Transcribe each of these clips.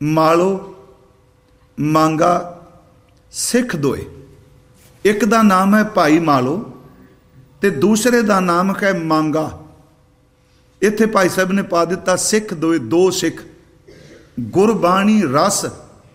मालो मांगा सिख दोए। एक दा नाम है भाई मालो ते दूसरे दा नाम है मांगा। इत्थे भाई साहब ने पा दिता सिख दोए, दो सिख। गुरबाणी रस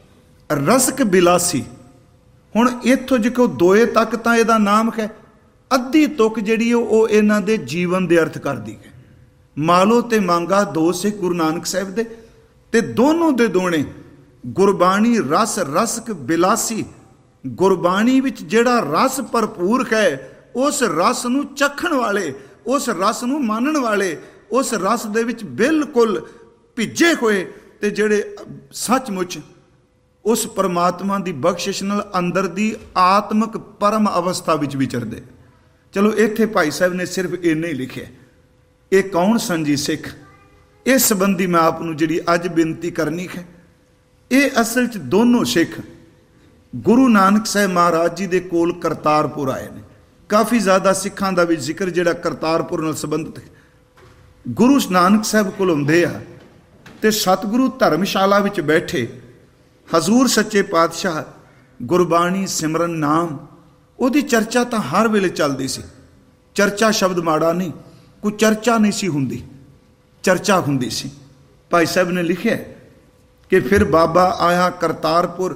रसक बिलासी। हुण इत्थों जो दोए तक तो यदा नाम है, अद्धी तुक जिहड़ी वो इन्हां दे जीवन दे अर्थ करदी है। मालो ते मांगा दो सिख गुरु नानक साहिब दे, ते दोनों दे दोने गुरबाणी रस रसक बिलासी। गुरबाणी विच जिहड़ा रस भरपूर है, उस रस नूं चखण वाले, उस रस नूं मानण वाले, उस रस दे विच बिल्कुल भिजे होए ते जिहड़े सचमुच उस परमात्मा की बख्शिश नाल अंदर दी आत्मक परम अवस्था विच विचरदे। चलो इत्थे भाई साहब ने सिर्फ इन्ना ही लिखिया। ये कौन सन जी सिख? इस संबंधी मैं आपनूं जिहड़ी अज बेनती करनी है, ये असल च दोनों सिख गुरु नानक साहब महाराज जी दे कोल करतारपुर आए ने। काफ़ी ज़्यादा सिखां दा भी जिक्र जिहड़ा करतारपुर नाल संबंधित है। गुरु नानक साहब कोल आउंदे आ ते सतगुरु धर्मशाला विच बैठे हजूर सच्चे पातशाह गुरबाणी सिमरन नाम उहदी चर्चा तो हर वेले चलदी सी। चर्चा शब्द माड़ा नहीं, कोई चर्चा नहीं सी हुंदी, चर्चा हुंदी सी। भाई साहब ने लिखिया कि फिर बाबा आया करतारपुर,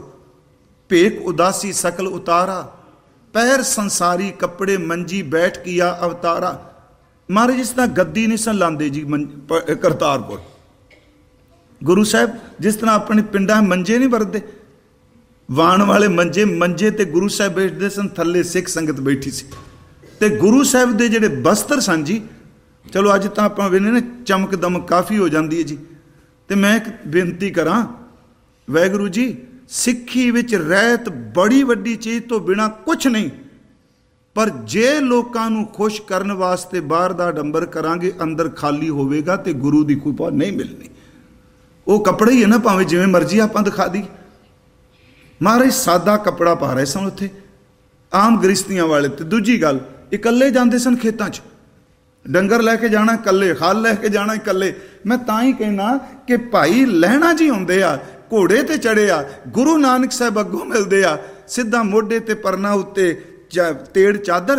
भेक उदासी सकल उतारा, पैर संसारी कपड़े मंजी बैठ किया अवतारा। महाराज जिस तरह गद्दी नहीं सन लांदे जी करतारपुर। गुरु साहब जिस तरह अपने पिंडां मंजे नहीं वरते, वाण वाले मंजे मंजे ते गुरु साहब बैठते सन, थल्ले सिख संगत बैठी सी। ते गुरु साहब दे जिहड़े बस्तर सन जी, चलो अज तां आपां वेखने ने चमक दमक काफ़ी हो जाती है जी। ते मैं एक बेनती करा, वाहिगुरू जी सिੱਖੀ ਵਿੱਚ ਰਹਿਤ बड़ी वड्डी चीज़ तो बिना कुछ नहीं, पर जे लोगों ਨੂੰ खुश करने वास्ते बाहर ਦਾ डंबर करांगे अंदर खाली होवेगा तो गुरु की कृपा नहीं मिलनी। वो कपड़ा ही है ना, भावें जिवें मर्जी आपां दिखा दी। महाराज सादा कपड़ा पा रहे सन उत्थे आम गृहस्थियां वाले। ते दूजी गल इकल्ले जाते सन खेतों च, डंगर लैके जाना इकल्ले, हल लैके जाना इकल्ले। मैं तां ही कहना कि भाई लहणा जी आउंदे आ, घोड़े ते चढ़े आ, गुरु नानक साहब अगों मिलदे आ, सीधा मोढे ते परना उत्ते तेड़ चादर,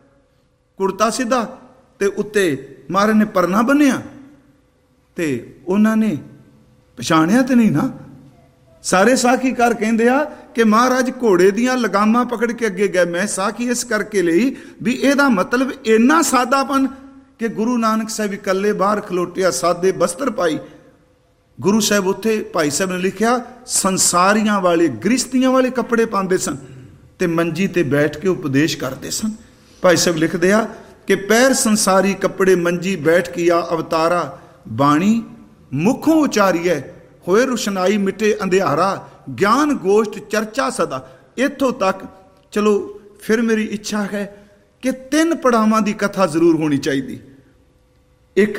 कुर्ता सीधा ते उत्ते महाराज ने परना बन्निया ते उन्होंने पछाणिया तो नहीं ना। सारे साखीकार कहते आ कि महाराज घोड़े दियां लगामां पकड़ के अगे गए। मैं साखी इस करके लई भी इहदा मतलब इन्ना सादापन कि गुरु नानक साहब इकल्ले बाहर खलोटिया, सादे बस्तर पाई। गुरु साहब उत्थे भाई साहब ने लिखिया संसारियां वाले गृहस्थियां वाले कपड़े पाते सन ते मंजी ते बैठ के उपदेश करते सन। भाई साहब लिखते आ कि पैर संसारी कपड़े मंजी बैठ किया अवतारा, बाणी मुखों उचारिए होए रुशनाई मिटे अंधियारा, ज्ञान गोष्ठ चर्चा सदा। इत्थों तक चलो फिर मेरी इच्छा है कि 3 पड़ावां की कथा जरूर होनी चाहिए। एक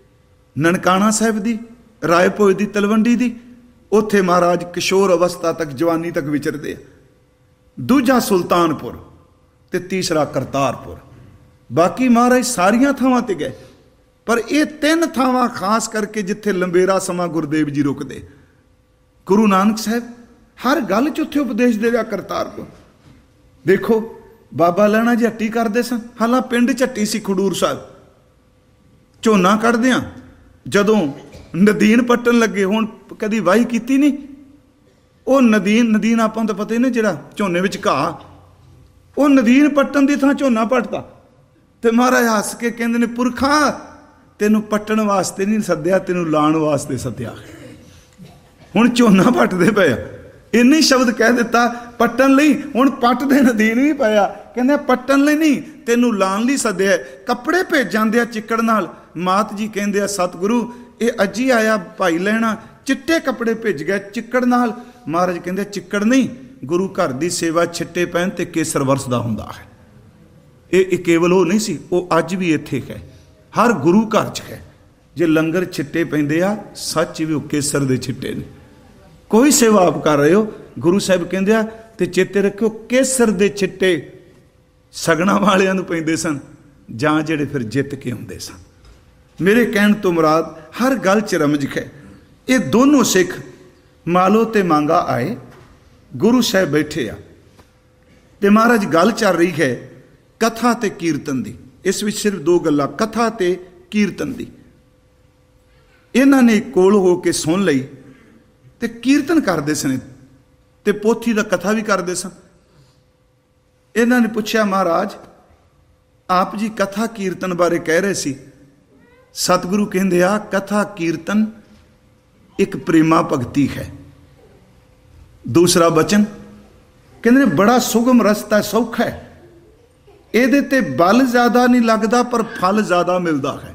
ननकाना साहब की, रायभोज की तलवंडी की, उत्थे महाराज किशोर अवस्था तक जवानी तक विचरते। दूजा सुल्तानपुर ते तीसरा करतारपुर। बाकी महाराज सारिया थावां ते गए, पर यह 3 थावां खास करके जिथे लंबेरा समा गुरुदेव जी रुकते। गुरु नानक साहब हर गल च उत्थे उपदेश दे दिया। करतारपुर देखो बाबा लहणा जी हट्टी करते सन, हालां पिंड च हट्टी सी खडूर साहब। झोना कढ़दियां जदों नदीन पट्टन लगे, हुण कदी वाही कीती नहीं। वो नदीन आपां तो पता ही ना, जिहड़ा झोने विच घाह, वो नदीन पट्टन की थां झोना पट्टदा। ते महाराज हस के कहंदे ने पुरखा तेनू पट्टन वास्ते नहीं सद्या, तेनू लाण वास्ते सद्या। हुण झोना पट्टदे पे, इन्ने शब्द कह दिता पट्टन लई। हुण पट्टदे नदीन भी पाया, कहंदे पट्टन लई नहीं तेनू लाण लई सद्या। कपड़े भेज जांदे आ चिक्कड़ नाल। मात जी कहंदे आ सतगुरु ये अजी आया भाई लहणा चिट्टे कपड़े भेज गया चिक्कड़ नाल। महाराज कहंदे चिक्कड़ नहीं, गुरु घर की सेवा छिट्टे पहन ते केसर वरसदा हुंदा है। ये केवल वो नहीं सी, वो अज भी इत्थे है, हर गुरु घर च है। जे लंगर छिट्टे पैंदे आ, सच भी वो केसर दे छिट्टे ने। कोई सेवा आप कर रहे हो, गुरु साहब कहंदे आ ते चेते रखियो केसर दे छिट्टे सगना वालियां नूं पैंदे सन, जां जिहड़े फिर जित के आउंदे सन। मेरे कहण तो मुराद हर गल च रमज है। ये दोनों सिख मालो ते मांगा आए, गुरु साहब बैठे आ ते महाराज गल चल रही है कथा ते कीर्तन दी। इस विच सिर्फ दो गल्लां, कथा ते कीर्तन दी। इन्हां ने कोल हो के सुन लई ते कीर्तन करदे सन ते पोथी दा कथा भी करदे सन। इन्हां ने पुछया महाराज आप जी कथा कीर्तन बारे कह रहे सी। सतगुरु कहंदे आ कथा कीर्तन एक प्रेमा भगती है। दूसरा बचन कहंदे बड़ा सुगम रस्ता, सौखा है, ਇਹਦੇ ਤੇ बल ज्यादा नहीं लगता पर फल ज्यादा मिलता है।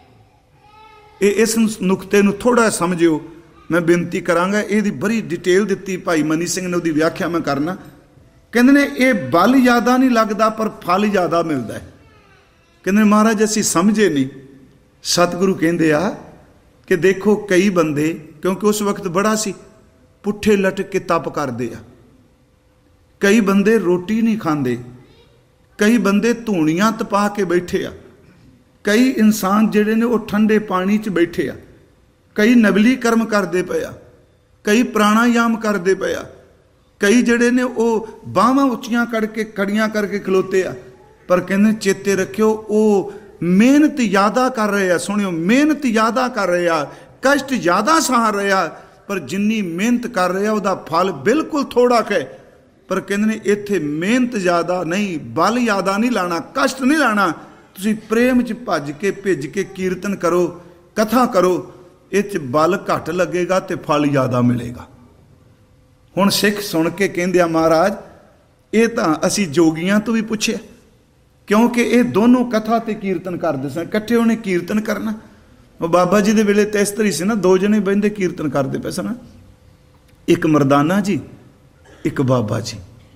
इस नुकते ਨੂੰ थोड़ा समझियो, मैं बेनती करांगा। ਇਹਦੀ बड़ी डिटेल ਦਿੱਤੀ भाई मनी सिंह ने, ਉਹਦੀ व्याख्या मैं करना। ਕਹਿੰਦੇ ਨੇ ਇਹ बल ज्यादा नहीं लगता पर फल ज्यादा मिलता है। ਕਹਿੰਦੇ महाराज ਅਸੀਂ समझे नहीं। सतगुरु ਕਹਿੰਦੇ ਆ कि देखो कई बंदे, क्योंकि उस वक्त बड़ा सी, पुट्ठे लटक के तप करते आ। कई बंदे रोटी नहीं खाते, कई बंदे धूणियां तपा के बैठे आ, कई इंसान जिहड़े ने वो ठंडे पानी च बैठे आ, कई नबली कर्म करते पे आ, कई प्राणायाम करते पे आ, कई जिहड़े ने वो बाहां उच्चियां करके खड़ियां करके खलोते आ। पर कहते चेते रखियो वो मेहनत ज्यादा कर रहे आ। सुनियो, मेहनत ज्यादा कर रहे आ, कष्ट ज्यादा सह रहे आ, पर जिन्नी मेहनत कर रहे आ उहदा फल बिल्कुल थोड़ा है। पर कहते ने इत्थे मेहनत ज्यादा नहीं, बल ज्यादा नहीं लाना, कष्ट नहीं लाना। तुसीं प्रेम च भज के भिज के कीर्तन करो, कथा करो, इस बल घट लगेगा ते फल ज्यादा मिलेगा। हुण सिख सुन के कहंदे आ महाराज ये तां असीं जोगियां तो भी पुछिआ, क्योंकि ये दोनों कथा ते कीर्तन करदे सन, इकट्ठे उन्हें कीर्तन करना। बाबा जी दे वेले ते इस तरी सी ना, दो जने बहिंदे कीर्तन करदे पे सन, एक मरदाना जी एक बाबा जी।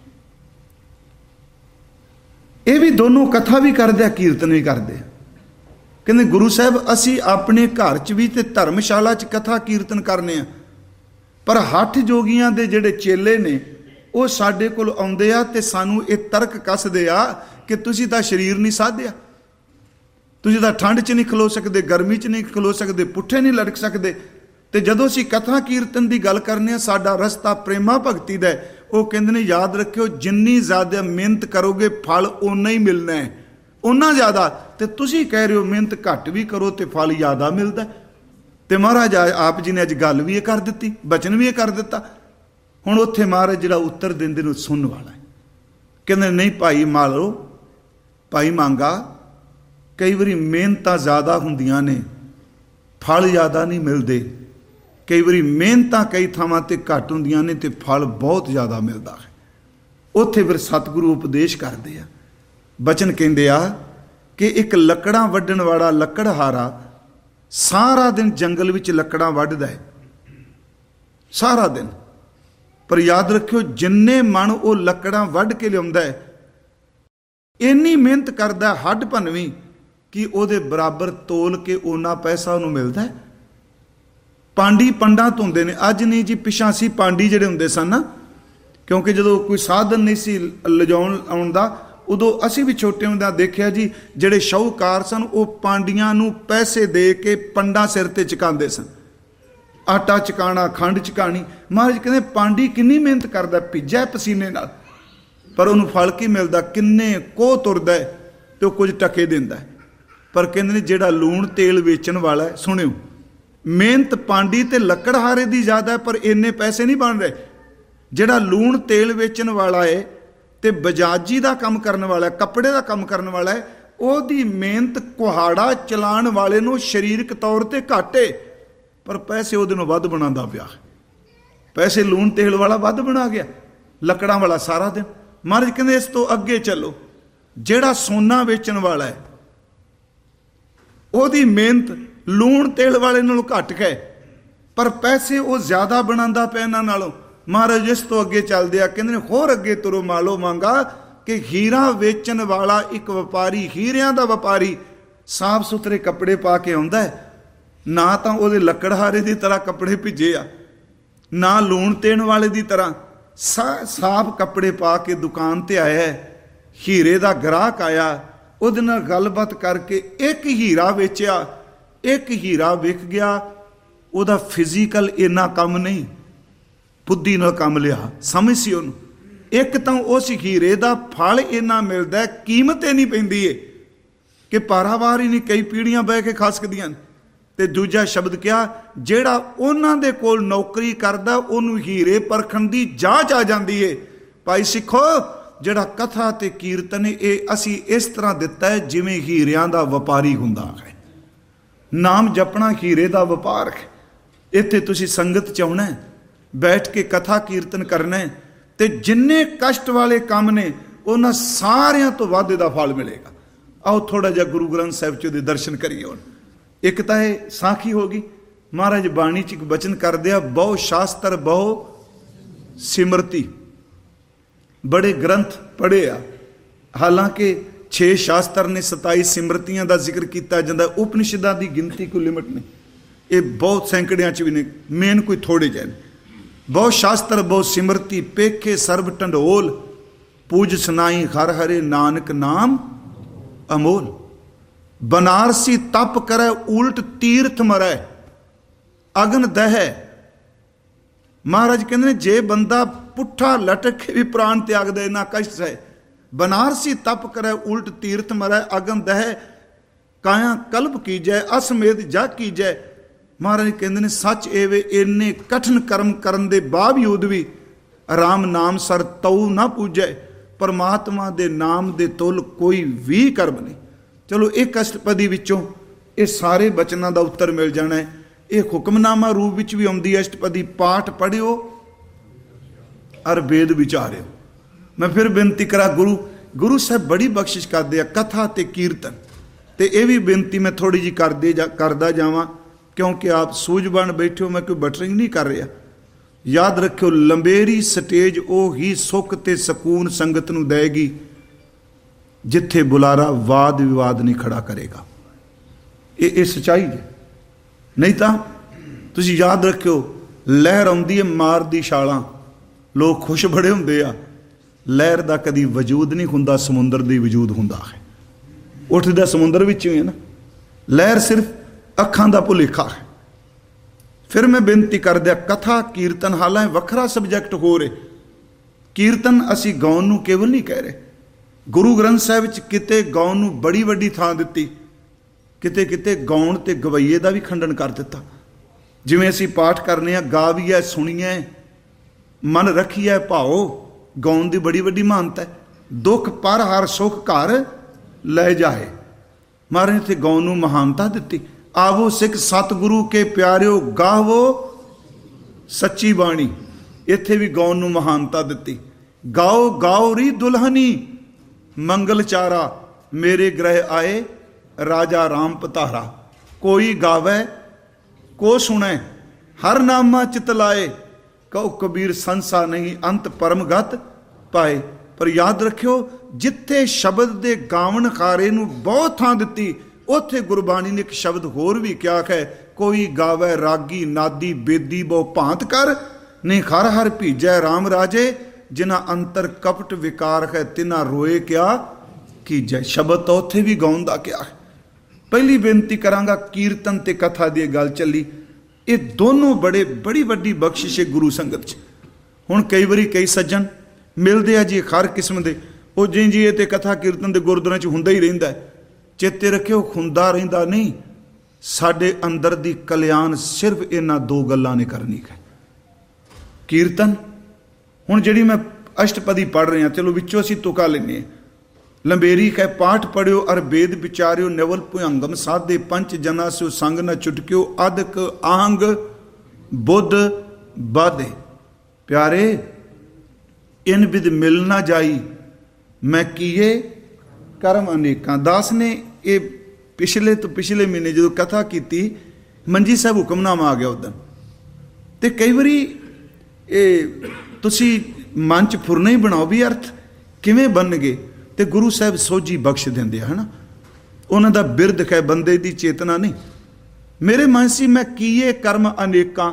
ये भी दोनों कथा भी करदे आ, कीर्तन भी करदे आ। कहंदे गुरु साहब असीं अपने घर च भी ते धर्मशाला च कथा कीर्तन करने आ, पर हठ जोगियां दे जिहड़े चेले ने वो साडे कोल आउंदे आ ते सानू ये तर्क कसदे आ कि तुसीं तां शरीर नहीं साधिया, तुसीं तां ठंड च नहीं खलो सकदे, गर्मी च नहीं खलो सकदे, पुट्ठे नहीं लटक सकदे। ते जदों असीं कथा कीर्तन की गल करने आ, साडा रस्ता प्रेमा भगती दा है। वो कहंदे ने याद रखियो जिन्नी ज्यादा मेहनत करोगे फल उन्ना ही मिलना है, उन्ना ज्यादा। ते तुसीं कह रहे हो मेहनत घट भी करो तो फल ज्यादा मिलता है। तो महाराज आप जी ने अज गल भी कर दी, बचन भी कर दिता। हुण उत्थे महाराज जिहड़ा उत्तर देंदे ने सुनने वाला है। कहंदे नहीं भाई मालो, भाई मांगा, कई बारी मेहनत ज्यादा हुंदियां ने, फल ज्यादा नहीं मिलते। कई बारी मेहनत कई थावां ते घट हुंदियां ने ते फल बहुत ज्यादा मिलता है। उत्थे फिर सतगुरु उपदेश करदे आ, बचन कहंदे आ कि एक लकड़ां वड्ढण वाला लकड़हारा सारा दिन जंगल विच लकड़ां वड्ढदा है, सारा दिन। पर याद रखियो जिन्ने मन वो लकड़ां वड्ढ के लिआउंदा है, इन्नी मेहनत करदा हड्ड भनवीं कि ਉਹਦੇ बराबर तोल के ओना पैसा ਉਹਨੂੰ मिलता है। पांडी पंडा धोंदे ने, अज नहीं जी पिछां सी पांडी ਜਿਹੜੇ ਹੁੰਦੇ ਸਨ ना, क्योंकि ਜਦੋਂ कोई साधन नहीं सी लिजाउण आउण दा, उदों असीं भी छोटे हुंदिआं देखिआ जी ਜਿਹੜੇ ਸ਼ਾਹੂਕਾਰ ਸਨ ਉਹ ਪਾਂਡੀਆਂ ਨੂੰ पैसे दे के पंडा सिर ते चुकाਉਂਦੇ सन। आटा चुकाना, खंड चुकानी। महाराज कहंदे पांडी किन्नी मेहनत करदा, भिज्जा पसीने नाल, पर ਉਹਨੂੰ फल की मिलदा, किन्ने कोह तुरदा है ते कुछ टके दिंदा है। पर कहंदे ने जिहड़ा लूण तेल वेचण वाला है, सुणियो मेहनत पांडी ते लकड़हारे दी ज़्यादा है, पर इन्ने पैसे नहीं बन रहे। जिहड़ा लूण तेल वेचण वाला है ते बजाजी दा काम करन वाला है, कपड़े दा काम करन वाला है, ਉਹਦੀ मेहनत कुहाड़ा चलाण वाले नूं शरीरक तौर ते घट है, पर पैसे ਉਹਦੇ नालों वध बनांदा पिया। पैसे लूण तेल वाला वध बना गया, लकड़ां वाला सारा दिन। महाराज कहंदे इस तो अगे चलो, जिहड़ा सोना वेचण वाला है ਉਹਦੀ मेहनत लूण तेल वाले नालों घट है, पर पैसे वो ज्यादा बनांदा पिया इन्हां नालों। महाराज इस तो अगे चलदे आ, कहंदे ने होर अगे तुरो मालो मांगा कि हीरा वेचण वाला एक व्यापारी, हीरिਆਂ ਦਾ व्यापारी साफ सुथरे कपड़े पा के आउंदा है, ना तो ਉਹਦੇ लकड़हारे की तरह कपड़े भिजे आ, ना लूण तेण वाले की तरह साफ कपड़े पा के दुकान ते आया है। हीरे का ग्राहक आया, ਉਹਦੇ ਨਾਲ ਗੱਲਬਾਤ करके एक हीरा वेचिया, एक हीरा विक गया। ਉਹਦਾ फिजिकल इन्ना कम नहीं, ਬੁੱਧੀ ਨਾਲ ਕੰਮ ਲਿਆ, ਸਮਝ ਸੀ ਉਹਨੂੰ। ਇੱਕ ਤਾਂ ਉਸ ਹੀਰੇ ਦਾ ਫਲ ਇੰਨਾ ਮਿਲਦਾ, ਕੀਮਤ ਇਹ ਨਹੀਂ ਪੈਂਦੀ ਏ ਕਿ ਪਾਰਾਵਾਰ ਹੀ ਨਹੀਂ, ਕਈ ਪੀੜ੍ਹੀਆਂ ਬਹਿ ਕੇ ਖਾ ਸਕਦੀਆਂ ਨੇ। ਤੇ ਦੂਜਾ ਸ਼ਬਦ ਕਿਹਾ, ਜਿਹੜਾ ਉਹਨਾਂ ਦੇ ਕੋਲ ਨੌਕਰੀ ਕਰਦਾ ਉਹਨੂੰ ਹੀਰੇ ਪਰਖਣ ਦੀ ਜਾਂਚ ਆ ਜਾਂਦੀ ਏ। ਭਾਈ ਸਿੱਖੋ, ਜਿਹੜਾ ਕਥਾ ਤੇ ਕੀਰਤਨ ਇਹ ਅਸੀਂ ਇਸ ਤਰ੍ਹਾਂ ਦਿੱਤਾ ਹੈ ਜਿਵੇਂ ਹੀਰਿਆਂ ਦਾ ਵਪਾਰੀ ਹੁੰਦਾ ਹੈ। ਨਾਮ ਜਪਣਾ ਹੀਰੇ ਦਾ ਵਪਾਰ ਹੈ। ਇੱਥੇ ਤੁਸੀਂ ਸੰਗਤ ਚ ਆਉਣਾ, ਬੈਠ ਕੇ ਕਥਾ ਕੀਰਤਨ ਕਰਨਾ, ਤੇ ਜਿੰਨੇ ਕਸ਼ਟ ਵਾਲੇ ਕੰਮ ਨੇ ਉਹਨਾਂ ਸਾਰਿਆਂ ਤੋਂ ਵੱਧ ਇਹਦਾ ਫਲ ਮਿਲੇਗਾ। ਆਓ ਥੋੜਾ ਜਿਹਾ ਗੁਰੂ ਗ੍ਰੰਥ ਸਾਹਿਬ ਚ ਉਹਦੇ ਦਰਸ਼ਨ ਕਰੀਏ। ਹੁਣ ਇੱਕ ਤਾਂ ਇਹ ਸਾਖੀ ਹੋ ਗਈ, ਮਹਾਰਾਜ ਬਾਣੀ ਚ ਇੱਕ ਬਚਨ ਕਰਦੇ ਆ, ਬਹੁ ਸ਼ਾਸਤਰ ਬਹੁ ਸਿਮਰਤੀ। ਬੜੇ ਗ੍ਰੰਥ ਪੜ੍ਹੇ ਆ, ਹਾਲਾਂਕਿ 6 ਸ਼ਾਸਤਰ ਨੇ, 27 ਸਿਮਰਤੀਆਂ ਦਾ ਜ਼ਿਕਰ ਕੀਤਾ ਜਾਂਦਾ। ਉਪਨਿਸ਼ਦਾਂ ਦੀ ਗਿਣਤੀ ਕੋਈ ਲਿਮਟ ਨਹੀਂ, ਇਹ ਬਹੁਤ ਸੈਂਕੜਿਆਂ ਚ ਵੀ ਨੇ, ਮੇਨ ਕੋਈ ਥੋੜੇ ਜਿਹੇ ਨੇ। ਬਹੁ ਸ਼ਾਸਤਰ ਬਹੁ ਸਿਮਰਤੀ, ਪੇਖੇ ਸਰਬ ਢੰਡੋਲ, ਪੂਜ ਸੁਨਾਈ ਹਰ ਹਰੇ ਨਾਨਕ ਨਾਮ ਅਮੋਲ। ਬਨਾਰਸੀ ਤਪ ਕਰੈ ਉਲਟ ਤੀਰਥ ਮਰੈ ਅਗਨ ਦਹਿ। ਮਹਾਰਾਜ ਕਹਿੰਦੇ ਨੇ ਜੇ ਬੰਦਾ ਪੁੱਠਾ ਲਟਕ ਕੇ ਵੀ ਪ੍ਰਾਣ ਤਿਆਗਦਾ, ਇੰਨਾ ਕਸ਼ਟ ਹੈ। ਬਨਾਰਸੀ ਤਪ ਕਰੈ ਉਲਟ ਤੀਰਥ ਮਰੈ ਅਗਨ ਦਹਿ, ਕਾਇਆ ਕਲਪ ਕੀਜੈ ਅਸਮੇਧ ਜਗ ਕੀਜੈ। ਮਹਾਰਾਜ ਕਹਿੰਦੇ ਨੇ ਸੱਚ ਏਵੇ, ਇੰਨੇ ਕਠਿਨ ਕਰਮ ਕਰਨ ਦੇ ਬਾਵਜੂਦ ਵੀ ਰਾਮ ਨਾਮ ਸਰ ਤਉ ਨਾ ਪੂਜੈ। ਪਰਮਾਤਮਾ ਦੇ ਨਾਮ ਦੇ ਤੁਲ ਕੋਈ ਵੀ ਕਰਮ ਨਹੀਂ। ਚਲੋ ਇਹ ਅਸ਼ਟਪਦੀ ਵਿੱਚੋਂ ਇਹ ਸਾਰੇ ਬਚਨਾਂ ਦਾ ਉੱਤਰ ਮਿਲ ਜਾਣਾ ਹੈ। ਇਹ ਹੁਕਮਨਾਮਾ ਰੂਪ ਵਿੱਚ ਵੀ ਆਉਂਦੀ ਹੈ ਅਸ਼ਟਪਦੀ। ਪਾਠ ਪੜ੍ਹਿਓ ਅਰ ਵੇਦ ਵਿਚਾਰਿਓ। ਮੈਂ ਫਿਰ ਬੇਨਤੀ ਕਰਾਂ, ਗੁਰੂ ਸਾਹਿਬ ਬੜੀ ਬਖਸ਼ਿਸ਼ ਕਰਦੇ ਆ ਕਥਾ ਤੇ ਕੀਰਤਨ, ਤੇ ਇਹ ਵੀ ਬੇਨਤੀ ਮੈਂ ਥੋੜੀ ਜਿਹੀ ਕਰਦਾ ਜਾਵਾਂ, ਕਿਉਂਕਿ ਆਪ ਸੂਝਬਣ ਬੈਠੇ ਹੋ, ਮੈਂ ਕੋਈ ਬਟਰਿੰਗ ਨਹੀਂ ਕਰ ਰਿਹਾ। ਯਾਦ ਰੱਖਿਓ, ਲੰਬੇਰੀ ਸਟੇਜ ਉਹ ਹੀ ਸੁੱਖ ਤੇ ਸਕੂਨ ਸੰਗਤ ਨੂੰ ਦੇਗੀ ਜਿੱਥੇ ਬੁਲਾਰਾ ਵਾਦ ਵਿਵਾਦ ਨਹੀਂ ਖੜਾ ਕਰੇਗਾ। ਇਹ ਸੱਚਾਈ ਹੈ। ਨਹੀਂ ਤਾਂ ਤੁਸੀਂ ਯਾਦ ਰੱਖਿਓ, ਲਹਿਰ ਆਉਂਦੀ ਹੈ ਮਾਰਦੀ ਛਾਲਾਂ, ਲੋਕ ਖੁਸ਼ ਬੜੇ ਹੁੰਦੇ ਆ। ਲਹਿਰ ਦਾ ਕਦੀ ਵਜੂਦ ਨਹੀਂ ਹੁੰਦਾ, ਸਮੁੰਦਰ ਦੀ ਵਜੂਦ ਹੁੰਦਾ ਹੈ। ਉੱਠਦਾ ਸਮੁੰਦਰ ਵਿੱਚ ਹੀ ਹੈ ਨਾ, ਲਹਿਰ ਸਿਰਫ ਅੱਖਾਂ ਦਾ ਭੁਲੇਖਾ ਹੈ। ਫਿਰ ਮੈਂ ਬੇਨਤੀ ਕਰਦਿਆ, ਕਥਾ ਕੀਰਤਨ ਹਾਲਾਂ ਵੱਖਰਾ ਸਬਜੈਕਟ ਹੋ ਰਹੇ। ਕੀਰਤਨ ਅਸੀਂ ਗਾਉਣ ਨੂੰ ਕੇਵਲ ਨਹੀਂ ਕਹਿ ਰਹੇ। ਗੁਰੂ ਗ੍ਰੰਥ ਸਾਹਿਬ ਵਿੱਚ ਕਿਤੇ ਗਾਉਣ ਨੂੰ ਬੜੀ ਵੱਡੀ ਥਾਂ ਦਿੱਤੀ, ਕਿਤੇ ਕਿਤੇ ਗਾਉਣ ਤੇ ਗਵਈਏ ਦਾ ਵੀ ਖੰਡਨ ਕਰ ਦਿੱਤਾ। ਜਿਵੇਂ ਅਸੀਂ ਪਾਠ ਕਰਨੇ ਆ, ਗਾਵੀਐ ਸੁਣੀਐ ਮਨ ਰੱਖੀਐ ਭਾਓ, ਗਾਉਣ ਦੀ ਬੜੀ ਵੱਡੀ ਮਹਾਨਤਾ ਹੈ। ਦੁੱਖ ਪਰ ਹਰ ਸੁੱਖ ਘਰ ਲੈ ਜਾਏ। ਮਹਾਰਾਜ ਨੇ ਇੱਥੇ ਗਾਉਣ ਨੂੰ ਮਹਾਨਤਾ ਦਿੱਤੀ। ਆਵੋ ਸਿੱਖ ਸਤਿਗੁਰੂ ਕੇ ਪਿਆਰਿਓ, ਗਾਵੋ ਸੱਚੀ ਬਾਣੀ। ਇੱਥੇ ਵੀ ਗਾਉਣ ਨੂੰ ਮਹਾਨਤਾ ਦਿੱਤੀ। ਗਾਓ ਗਾਓ ਰੀ ਦੁਲਹਨੀ ਮੰਗਲ ਚਾਰਾ, ਮੇਰੇ ਗ੍ਰਹਿ ਆਏ ਰਾਜਾ ਰਾਮ ਪਤਾਰਾ। ਕੋਈ ਗਾਵੇ ਕੋ ਸੁਣੈ, ਹਰ ਨਾਮਾ ਚਿਤ ਲਾਏ, ਕਉ ਕਬੀਰ ਸੰਸਾ ਨਹੀਂ ਅੰਤ ਪਰਮਗਤ ਪਾਏ। ਪਰ ਯਾਦ ਰੱਖਿਓ, ਜਿੱਥੇ ਸ਼ਬਦ ਦੇ ਗਾਵਣ ਖਾਰੇ ਨੂੰ ਬਹੁਤ ਥਾਂ ਦਿੱਤੀ, ਉੱਥੇ ਗੁਰਬਾਣੀ ਨੇ ਇੱਕ ਸ਼ਬਦ ਹੋਰ ਵੀ ਕਿਹਾ ਹੈ, ਕੋਈ ਗਾਵੇ ਰਾਗੀ ਨਾਦੀ ਬੇਦੀ ਬਹੁ ਭਾਂਤ ਕਰ, ਨਹੀਂ ਹਰ ਹਰ ਭੀਜੈ ਰਾਮ ਰਾਜੇ, ਜਿਨ੍ਹਾਂ ਅੰਤਰ ਕਪਟ ਵਿਕਾਰ ਹੈ ਤਿਨਾ ਰੋਏ ਕਿਆ ਕੀਜੈ। ਸ਼ਬਦ ਤਾਂ ਉੱਥੇ ਵੀ ਗਾਉਣ ਦਾ ਕਿਹਾ ਹੈ। ਪਹਿਲੀ ਬੇਨਤੀ ਕਰਾਂਗਾ, ਕੀਰਤਨ ਤੇ ਕਥਾ ਦੀ ਗੱਲ ਚੱਲੀ, ਇਹ ਦੋਨੋਂ ਬੜੀ ਵੱਡੀ ਬਖਸ਼ਿਸ਼ ਹੈ ਗੁਰੂ ਸੰਗਤ 'ਚ। ਹੁਣ ਕਈ ਵਾਰੀ ਕਈ ਸੱਜਣ ਮਿਲਦੇ ਆ ਜੀ ਹਰ ਕਿਸਮ ਦੇ, ਉਹ ਜੀ ਇਹ ਤੇ ਕਥਾ ਕੀਰਤਨ ਦੇ ਗੁਰਦੁਆਰਿਆਂ 'ਚ ਹੁੰਦਾ ਹੀ ਰਹਿੰਦਾ। ਚੇਤੇ ਰੱਖਿਓ, ਹੁੰਦਾ ਰਹਿੰਦਾ ਨਹੀਂ। ਸਾਡੇ ਅੰਦਰ ਦੀ ਕਲਿਆਣ ਸਿਰਫ ਇਹਨਾਂ 2 ਗੱਲਾਂ ਨੇ ਕਰਨੀ ਹੈ। ਕੀਰਤਨ, ਹੁਣ ਜਿਹੜੀ ਮੈਂ ਅਸ਼ਟਪਦੀ ਪੜ੍ਹ ਰਹੇ ਹਾਂ, ਚਲੋ ਵਿੱਚੋਂ ਅਸੀਂ ਤੁਕਾ ਲੈਂਦੇ ਹਾਂ। ਲੰਬੇਰੀ ਕਹਿ ਪਾਠ ਪੜਿਓ ਅਰ ਵੇਦ ਵਿਚਾਰਿਓ, ਨਿਵਲ ਭੁਯੰਗਮ ਸਾਧੇ ਪੰਚ ਜਨਾ ਸਿਓ ਸੰਗ ਨ ਚੁਟਕਿਓ, ਅਦਕ ਆਂਗ ਬੁੱਧ ਬਾਧੇ। ਪਿਆਰੇ ਇਨ ਬਿਦ ਮਿਲ ਨਾ ਜਾਈ, ਮੈਂ ਕੀਏ ਕਰਮ ਅਨੇਕਾਂ। ਦਾਸ ਨੇ ਇਹ ਪਿਛਲੇ ਮਹੀਨੇ ਜਦੋਂ ਕਥਾ ਕੀਤੀ, ਮੰਜੀ ਸਾਹਿਬ ਹੁਕਮਨਾਮਾ ਆ ਗਿਆ ਉਦੋਂ, ਤੇ ਕਈ ਵਾਰੀ ਇਹ ਤੁਸੀਂ ਮਨ 'ਚ ਫੁਰਨਾ ਹੀ ਬਣਾਓ ਵੀ ਅਰਥ ਕਿਵੇਂ ਬਣਨਗੇ, ਤੇ ਗੁਰੂ ਸਾਹਿਬ ਸੋਝੀ ਬਖਸ਼ ਦਿੰਦੇ ਆ, ਹੈ ਨਾ। ਉਹਨਾਂ ਦਾ ਬਿਰਦ ਹੈ, ਬੰਦੇ ਦੀ ਚੇਤਨਾ ਨਹੀਂ। ਮੇਰੇ ਮਨ ਸੀ ਮੈਂ ਕੀਏ ਕਰਮ ਅਨੇਕਾਂ,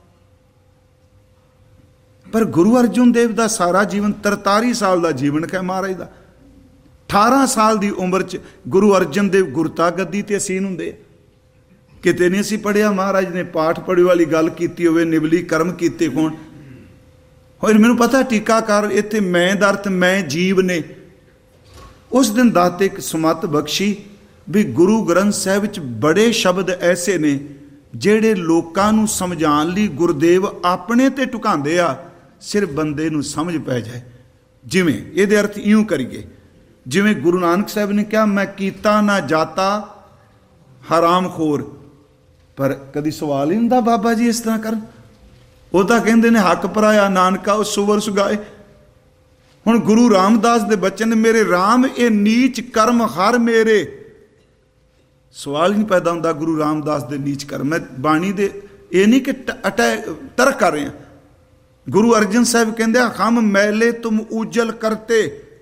ਪਰ ਗੁਰੂ ਅਰਜਨ ਦੇਵ ਦਾ ਸਾਰਾ ਜੀਵਨ 43 ਸਾਲ ਦਾ ਜੀਵਨ ਹੈ ਮਹਾਰਾਜ ਦਾ। 18 ਸਾਲ ਦੀ ਉਮਰ 'ਚ ਗੁਰੂ ਅਰਜਨ ਦੇਵ ਗੁਰਤਾ ਗੱਦੀ ਤੇ ਅਸੀਨ ਹੁੰਦੇ। ਕਿਤੇ ਨਹੀਂ ਅਸੀਂ ਪੜ੍ਹਿਆ ਮਹਾਰਾਜ ਨੇ ਪਾਠ ਪੜ੍ਹੇ ਵਾਲੀ ਗੱਲ ਕੀਤੀ ਹੋਵੇ, ਨਿਵਲੀ ਕਰਮ ਕੀਤੇ ਹੋਣ। और मैनू पता टीकाकार इत्थे मैं दा अर्थ मैं जीव ने। उस दिन दाते एक सुमत बख्शी भी गुरु ग्रंथ साहिब विच बड़े शब्द ऐसे ने ਜਿਹੜੇ ਲੋਕਾਂ ਨੂੰ ਸਮਝਾਉਣ ਲਈ ਗੁਰਦੇਵ ਆਪਣੇ ਤੇ ਢੁਕਾਉਂਦੇ ਆ, ਸਿਰਫ ਬੰਦੇ ਨੂੰ ਸਮਝ ਪੈ ਜਾਏ। ਜਿਵੇਂ ਇਹਦੇ ਅਰਥ ਇਉਂ ਕਰੀਏ, ਜਿਵੇਂ ਗੁਰੂ ਨਾਨਕ ਸਾਹਿਬ ਨੇ ਕਿਹਾ ਮੈਂ ਕੀਤਾ ਨਾ ਜਾਤਾ ਹਰਾਮ ਖੋਰ, ਪਰ ਕਦੀ ਸਵਾਲ ਹੀ ਹੁੰਦਾ ਬਾਬਾ ਜੀ ਇਸ ਤਰ੍ਹਾਂ ਕਰਨ। ਉਹ ਤਾਂ ਕਹਿੰਦੇ ਨੇ ਹੱਕ ਪਰਾਇਆ ਨਾਨਕਾ ਉਹ ਸੁਵਰ ਸੁਗਾਏ। ਹੁਣ ਗੁਰੂ ਰਾਮਦਾਸ ਦੇ ਬਚਨ ਨੇ ਮੇਰੇ ਰਾਮ ਇਹ ਨੀਚ ਕਰਮ ਹਰ ਮੇਰੇ, सवाल ही नहीं पैदा होंदा गुरु रामदास दे नीच कर्म। मैं बाणी दे ये नहीं कि तर्क कर रहे हैं। गुरु अर्जन साहब कहते हम मैले तुम उजल करते,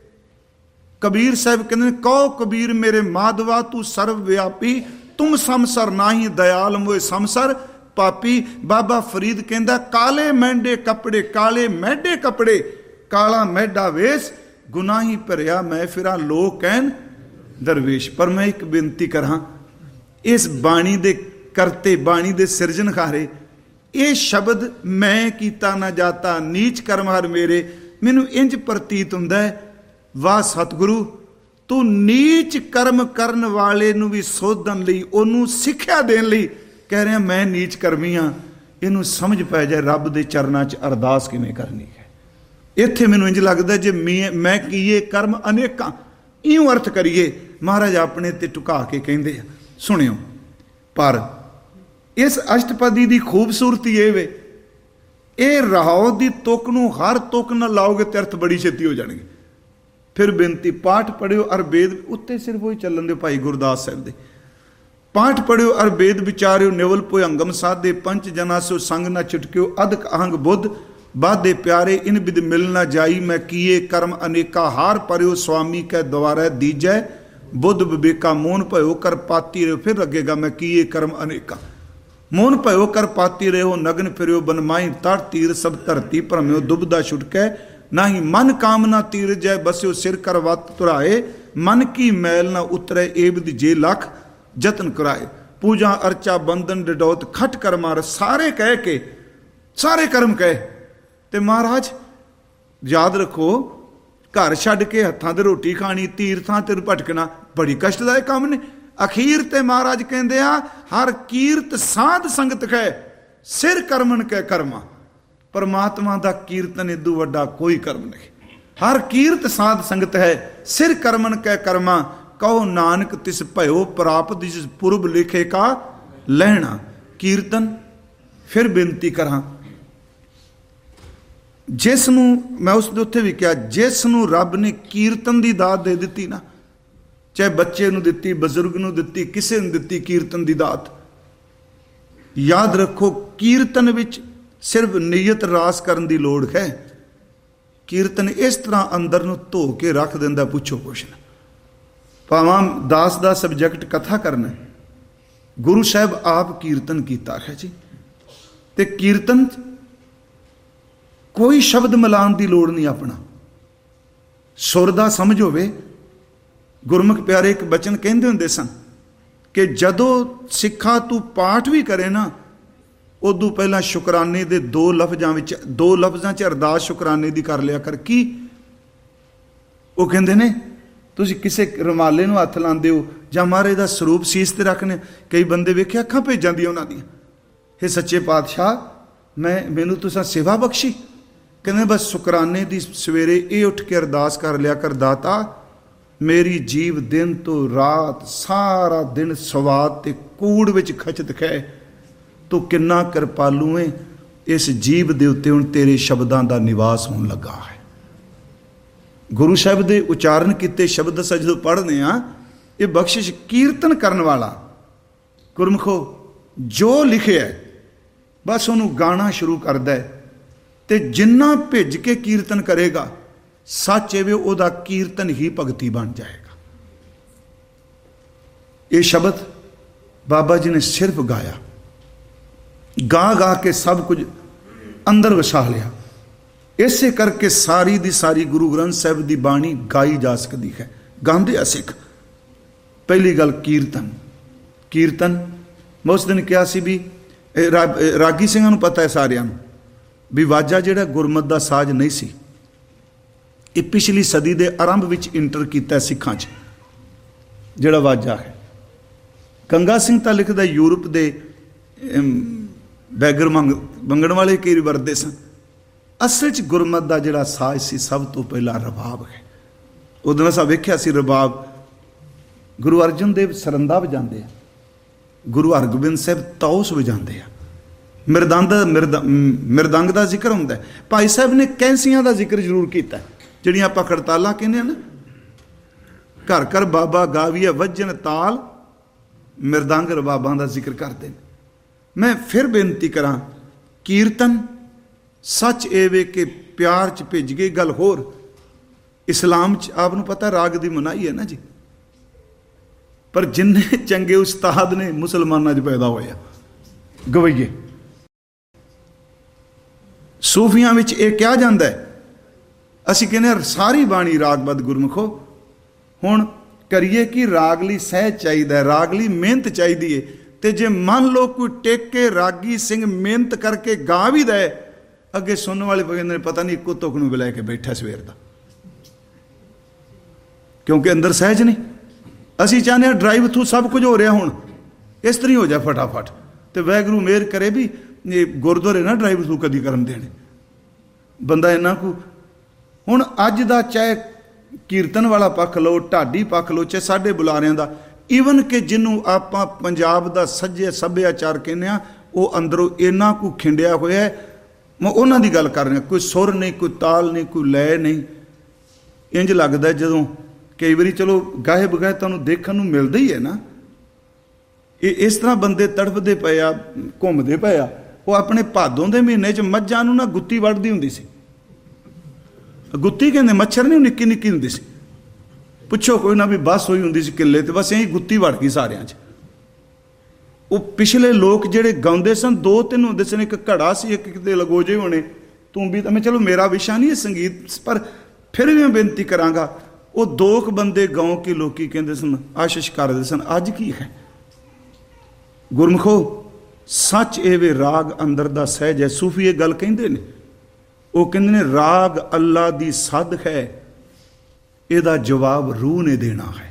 कबीर साहब कहते कहो कबीर मेरे माधवा तू सर्वव्यापी, तुम समसर नाही दयाल मोए समसर पापी। बाबा फरीद कहता काले मैंडे कपड़े काले मैडे कपड़े, काला मैडा वेश गुनाही भरिया मैं फिरा लोग कहन दरवेश। पर मैं एक बेनती करा, इस बाणी दे करते बाणी दे सिरजनहारे ये शब्द मैं कीता ना जाता नीच कर्म हर मेरे, मैनू इंज प्रतीत हुंदा है वाह सतगुरु तू नीच कर्म करन वाले नू भी सोधन लई ओनू सिक्ख्या देन लई कह रहा मैं नीच कर्मी हाँ। इनू समझ पै जाए रब दे चरनां च अरदास किवें करनी है। इत्थे मैनू इंज लगदा जे मैं कीए कर्म अनेकां, इउं अर्थ करिए महाराज अपने ते टुका के कहंदे आ। सुनियो पर इस अष्टपदी की खूबसूरती ये वे ये रहाओ की तुक नूं हर तुक न लाओगे तो अर्थ बड़ी छेती हो जाएगी। फिर बेनती पाठ पढ़ियो अर वेद उत्ते सिर्फ वही चलन दे भाई गुरदास साहब दे पाठ पढ़ियो अर वेद विचारियो निवल पोयंगम साधे पंच जना सो संग न छिटकियो अधक अहंग बुद्ध बाधे प्यारे इन बिद मिल न जाई मैं किए कर्म अनेका हार परियो स्वामी कै द्वारा दीजै बुद्ध विवेका मोहन भयो कर पाती रहो। फिर लगेगा मैं किए कर्म अनेका मोहन भयो कर पाती रहो नग्न फिरो बनमाई तड़ तीर सब धरती भ्रम्यो दुबदा छुटकै ना ही मन कामना तीर जय बस्यो सिर कर वत तुराए मन की मैल न उतरे एबद जे लख जतन कराए पूजा अर्चा बंधन डिडौत खट कर मार सारे कह के सारे कर्म कहे। ते महाराज याद रखो घर छड्ड के हत्थां ते रोटी खानी तीर्थां ते भटकना बड़ी कष्टदायक काम ने। अखीर ते महाराज कहते आ हर कीर्त साध संगत कै सिर कर्मन कै कर्मा। परमात्मा दा कीर्तन इदू वड्डा कोई कर्म नहीं। हर कीर्त साध संगत है सिर कर्मन कै कर्मा कहो नानक तिस भयो प्राप्त जिस पुरब लिखे का लहना कीर्तन। फिर बेनती करा जिस नूं मैं उस उत्थे भी कहा जिस नूं रब ने कीर्तन की दात दे दी ना, चाहे बच्चे नूं दित्ती बजुर्ग नूं दित्ती किसे नूं दित्ती कीर्तन की दात, याद रखो कीर्तन विच सिर्फ नीयत रास करन दी लोड़ है। कीर्तन इस तरह अंदर नूं धो के रख दिंदा पुछो कुछ ना। भावां दास दा सबजैक्ट कथा करना, गुरु साहब आप कीर्तन कीता है जी। ते कीर्तन कोई शब्द मिलान की लोड़ नहीं, अपना सुर दा समझ होवे। गुरमुख प्यारे एक बचन कहते होंदे सन कि जदों सिखा तू पाठ भी करे ना उदों पहला शुकराने दे दो लफ्जां च अरदास शुकराने की कर लिया कर। की वो कहते ने तुसीं किसे रुमाले नूं हत्थ लांदे हो जां महाराज दा स्वरूप सीस ते रखने। कई बंदे वेखे अखां भेजां दी उन्हां दियां, हे सच्चे पातशाह मैनूं तुसां सेवा बख्शी। कहते बस शुकराने दी सवेरे ये उठ के अरदास कर लिया कर दाता मेरी जीव दिन तो रात सारा दिन स्वाद ते कूड़ विच खचत कै तू किन्ना कृपालू है। इस जीव दे उत्ते हुण तेरे शब्दां दा निवास होण लगा है। गुरु साहब दे उचारण किते शब्द असां जदों पढ़दे आ ये बख्शिश कीर्तन करन वाला गुरमुखो जो लिखे है बस उन्होंने गाना शुरू करता है तो जिन्ना भिज के कीर्तन करेगा सच एवे उहदा कीर्तन ही भगती बन जाएगा। ये शब्द बाबा जी ने सिर्फ गाया, गा गा के सब कुछ अंदर वसा लिया। इसे करके सारी दी सारी गुरु ग्रंथ साहिब की बाणी गाई जा सकती है। गांदे आ सिख पहली गल कीर्तन। कीर्तन मैं उस दिन कहा सी भी रागी सिंह नूं पता है सारियां नूं ਵੀ ਵਾਜਾ ਜਿਹੜਾ ਗੁਰਮਤ ਦਾ ਸਾਜ਼ ਨਹੀਂ ਸੀ, ਇਹ ਪਿਛਲੀ ਸਦੀ ਦੇ ਆਰੰਭ ਵਿੱਚ ਇੰਟਰ ਕੀਤਾ ਸਿੱਖਾਂ 'ਚ ਜਿਹੜਾ ਵਾਜਾ ਹੈ। ਗੰਗਾ ਸਿੰਘ ਤਾਂ ਲਿਖਦਾ ਯੂਰਪ ਦੇ ਬੈਗਰ ਮੰਗਣ ਵਾਲੇ ਕਈ ਵਰਤਦੇ ਸਨ। ਅਸਲ 'ਚ ਗੁਰਮਤ ਦਾ ਜਿਹੜਾ ਸਾਜ਼ ਸੀ ਸਭ ਤੋਂ ਪਹਿਲਾਂ ਰਬਾਬ ਹੈ। ਉਦੋਂ ਅਸਾਂ ਵੇਖਿਆ ਸੀ ਰਬਾਬ ਗੁਰੂ ਅਰਜਨ ਦੇਵ ਸਰੰਦਾ ਵਜਾਉਂਦੇ ਆ, ਗੁਰੂ ਹਰਗੋਬਿੰਦ ਸਾਹਿਬ ਤੌਸ ਵਜਾਉਂਦੇ ਆ, ਮਿਰਦੰਗ ਦਾ ਜ਼ਿਕਰ ਹੁੰਦਾ। ਭਾਈ ਸਾਹਿਬ ਨੇ ਕੈਂਸੀਆਂ ਦਾ ਜ਼ਿਕਰ ਜ਼ਰੂਰ ਕੀਤਾ, ਜਿਹੜੀਆਂ ਆਪਾਂ ਖੜਤਾਲਾਂ ਕਹਿੰਦੇ ਆ ਨਾ, ਘਰ ਘਰ ਬਾਬਾ ਗਾਵੀਏ ਵੱਜਣ ਤਾਲ, ਮਿਰਦੰਗ ਰਬਾਬਾਂ ਦਾ ਜ਼ਿਕਰ ਕਰਦੇ ਨੇ। ਮੈਂ ਫਿਰ ਬੇਨਤੀ ਕਰਾਂ, ਕੀਰਤਨ ਸੱਚ ਇਹ ਵੇ ਕਿ ਪਿਆਰ 'ਚ ਭਿੱਜ ਗਈ। ਗੱਲ ਹੋਰ, ਇਸਲਾਮ 'ਚ ਆਪ ਨੂੰ ਪਤਾ ਰਾਗ ਦੀ ਮਨਾਹੀ ਹੈ ਨਾ ਜੀ, ਪਰ ਜਿੰਨੇ ਚੰਗੇ ਉਸਤਾਦ ਨੇ ਮੁਸਲਮਾਨਾਂ 'ਚ ਪੈਦਾ ਹੋਇਆ ਗਵਈਏ। ਸੂਫੀਆਂ ਵਿੱਚ ਇਹ ਕਿਹਾ ਜਾਂਦਾ ਹੈ, ਅਸੀਂ ਕਹਿੰਦੇ ਸਾਰੀ ਬਾਣੀ ਰਾਗਬੱਧ ਗੁਰਮੁਖੋ। ਹੁਣ ਕਰੀਏ ਕਿ ਰਾਗ ਲਈ ਸਹਿਜ ਚਾਹੀਦਾ, ਰਾਗ ਲਈ ਮਿਹਨਤ ਚਾਹੀਦੀ ਹੈ। ਤੇ ਜੇ ਮੰਨ ਲਓ ਕੋਈ ਟੇਕ ਕੇ ਰਾਗੀ ਸਿੰਘ ਮਿਹਨਤ ਕਰਕੇ ਗਾ ਵੀ ਦੇ, ਅੱਗੇ ਸੁਣਨ ਵਾਲੇ ਕਹਿੰਦੇ ਨੇ ਪਤਾ ਨਹੀਂ ਇੱਕੋ ਤੁਕ ਨੂੰ ਲੈ ਕੇ ਬੈਠਾ ਸਵੇਰ ਦਾ, ਕਿਉਂਕਿ ਅੰਦਰ ਸਹਿਜ ਨਹੀਂ। ਅਸੀਂ ਚਾਹੁੰਦੇ ਹਾਂ ਡਰਾਈਵ ਥਰੂ ਸਭ ਕੁਝ ਹੋ ਰਿਹਾ, ਹੁਣ ਇਸ ਤਰ੍ਹਾਂ ਹੀ ਹੋ ਜਾ ਫਟਾਫਟ। ਤੇ ਵਾਹਿਗੁਰੂ ਮਿਹਰ ਕਰੇ ਵੀ ਇਹ ਗੁਰਦੁਆਰੇ ਨਾ ਡਰਾਈਵ ਥਰੂ ਕਦੀ ਕਰਨ ਦੇਣੇ ਬੰਦਾ ਇੰਨਾ ਕੁ। ਹੁਣ ਅੱਜ ਦਾ ਚਾਹੇ ਕੀਰਤਨ ਵਾਲਾ ਪੱਖ ਲਓ, ਢਾਡੀ ਪੱਖ ਲਓ, ਚਾਹੇ ਸਾਡੇ ਬੁਲਾਰਿਆਂ ਦਾ, ਈਵਨ ਕਿ ਜਿਹਨੂੰ ਆਪਾਂ ਪੰਜਾਬ ਦਾ ਸੱਜੇ ਸੱਭਿਆਚਾਰ ਕਹਿੰਦੇ ਹਾਂ, ਉਹ ਅੰਦਰੋਂ ਇੰਨਾ ਕੁ ਖਿੰਡਿਆ ਹੋਇਆ ਹੈ। ਮੈਂ ਉਹਨਾਂ ਦੀ ਗੱਲ ਕਰ ਰਿਹਾ, ਕੋਈ ਸੁਰ ਨਹੀਂ, ਕੋਈ ਤਾਲ ਨਹੀਂ, ਕੋਈ ਲੈ ਨਹੀਂ। ਇੰਝ ਲੱਗਦਾ ਜਦੋਂ ਕਈ ਵਾਰੀ ਚਲੋ ਗਾਹੇ ਬਗਾਹੇ ਤੁਹਾਨੂੰ ਦੇਖਣ ਨੂੰ ਮਿਲਦਾ ਹੀ ਹੈ ਨਾ, ਇਹ ਇਸ ਤਰ੍ਹਾਂ ਬੰਦੇ ਤੜਫਦੇ ਪਏ ਆ, ਘੁੰਮਦੇ ਪਏ ਆ। ਉਹ ਆਪਣੇ ਭਾਦੋਂ ਦੇ ਮਹੀਨੇ 'ਚ ਮੱਝਾਂ ਨੂੰ ਨਾ ਗੁੱਤੀ ਵੱਢਦੀ ਹੁੰਦੀ ਸੀ। ਗੁੱਤੀ ਕਹਿੰਦੇ ਮੱਛਰ ਨਹੀਂ, ਨਿੱਕੀ ਨਿੱਕੀ ਹੁੰਦੀ ਸੀ, ਪੁੱਛੋ ਕੋਈ ਨਾ ਵੀ ਬੱਸ ਹੋਈ ਹੁੰਦੀ ਸੀ ਕਿੱਲੇ ਤੇ, ਬਸ ਇਹੀ ਗੁੱਤੀ ਵੜ ਗਈ ਸਾਰਿਆਂ 'ਚ। ਉਹ ਪਿਛਲੇ ਲੋਕ ਜਿਹੜੇ ਗਾਉਂਦੇ ਸਨ, 2-3 ਹੁੰਦੇ ਸਨ, ਇੱਕ ਘੜਾ ਸੀ, ਇੱਕ ਕਿਤੇ ਲਗੋਜੇ ਹੋਣੇ, ਤੂੰ ਵੀ ਤਾਂ। ਮੈਂ ਚਲੋ ਮੇਰਾ ਵਿਸ਼ਾ ਨਹੀਂ ਹੈ ਸੰਗੀਤ, ਪਰ ਫਿਰ ਵੀ ਮੈਂ ਬੇਨਤੀ ਕਰਾਂਗਾ, ਉਹ 2 ਬੰਦੇ ਗਾਉਂ ਕੇ ਲੋਕੀ ਕਹਿੰਦੇ ਸਨ, ਆਸ਼ਿਸ਼ ਕਰਦੇ ਸਨ। ਅੱਜ ਕੀ ਹੈ ਗੁਰਮੁਖੋ, ਸੱਚ ਇਹ ਵੇ ਰਾਗ ਅੰਦਰ ਦਾ ਸਹਿਜ ਹੈ। ਸੂਫੀ ਇਹ ਗੱਲ ਕਹਿੰਦੇ ਨੇ, ਉਹ ਕਹਿੰਦੇ ਨੇ ਰਾਗ ਅੱਲਾ ਦੀ ਸਦ ਹੈ, ਇਹਦਾ ਜਵਾਬ ਰੂਹ ਨੇ ਦੇਣਾ ਹੈ।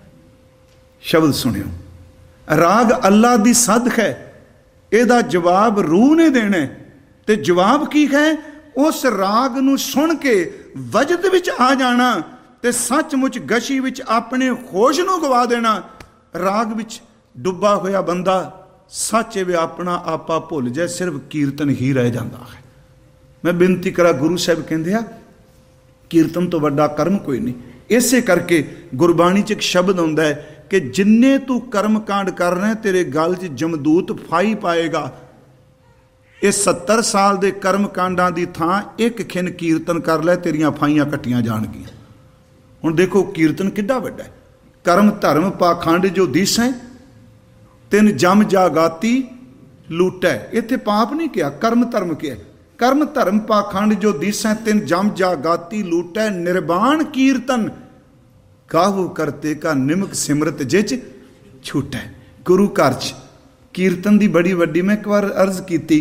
ਸ਼ਬਦ ਸੁਣਿਓ, ਰਾਗ ਅੱਲਾ ਦੀ ਸਦ ਹੈ, ਇਹਦਾ ਜਵਾਬ ਰੂਹ ਨੇ ਦੇਣਾ। ਤੇ ਜਵਾਬ ਕੀ ਹੈ? ਉਸ ਰਾਗ ਨੂੰ ਸੁਣ ਕੇ ਵਜਦ ਵਿੱਚ ਆ ਜਾਣਾ ਤੇ ਸੱਚਮੁੱਚ ਗਸ਼ੀ ਵਿੱਚ ਆਪਣੇ ਹੋਸ਼ ਨੂੰ ਗਵਾ ਦੇਣਾ। ਰਾਗ ਵਿੱਚ ਡੁੱਬਾ ਹੋਇਆ ਬੰਦਾ ਸੱਚ ਵੇ ਆਪਣਾ ਆਪਾ ਭੁੱਲ ਜਾਏ, ਸਿਰਫ ਕੀਰਤਨ ਹੀ ਰਹਿ ਜਾਂਦਾ ਹੈ। ਮੈਂ ਬੇਨਤੀ ਕਰਾਂ, ਗੁਰੂ ਸਾਹਿਬ ਕਹਿੰਦੇ ਆ ਕੀਰਤਨ ਤੋਂ ਵੱਡਾ ਕਰਮ ਕੋਈ ਨਹੀਂ। ਇਸੇ ਕਰਕੇ ਗੁਰਬਾਣੀ 'ਚ ਇੱਕ ਸ਼ਬਦ ਆਉਂਦਾ ਹੈ ਕਿ ਜਿੰਨੇ ਤੂੰ ਕਰਮ ਕਾਂਡ ਕਰ ਰਿਹਾ, ਤੇਰੇ ਗਲ 'ਚ ਜਮਦੂਤ ਫਾਈ ਪਾਏਗਾ। ਇਹ 70 ਸਾਲ ਦੇ ਕਰਮ ਕਾਂਡਾਂ ਦੀ ਥਾਂ ਇੱਕ ਖਿੰਨ ਕੀਰਤਨ ਕਰ ਲੈ, ਤੇਰੀਆਂ ਫਾਈਆਂ ਕੱਟੀਆਂ ਜਾਣਗੀਆਂ। ਹੁਣ ਦੇਖੋ ਕੀਰਤਨ ਕਿੱਡਾ ਵੱਡਾ ਹੈ। ਕਰਮ ਧਰਮ ਪਾਖੰਡ ਜੋ ਦੀਸੈ, ਤਿੰਨ ਜਮ ਜਾਗਾਤੀ ਲੂਟੈ। ਇੱਥੇ ਪਾਪ ਨਹੀਂ ਕਿਹਾ, ਕਰਮ ਧਰਮ ਕਿਹਾ। ਕਰਮ ਧਰਮ ਪਾਖੰਡ ਜੋ ਦੀਸੈ, ਤਿੰਨ ਜਮ ਜਾਗਾਤੀ ਲੂਟੈ। ਨਿਰਵਾਣ ਕੀਰਤਨ ਕਾਹੂ ਕਰਤੇ ਕਾ ਨਿਮਕ ਸਿਮਰਤ ਜਿਚ ਛੂਟੈ। ਗੁਰੂ ਘਰ 'ਚ ਕੀਰਤਨ ਦੀ ਬੜੀ ਵੱਡੀ, ਮੈਂ ਇੱਕ ਵਾਰ ਅਰਜ਼ ਕੀਤੀ,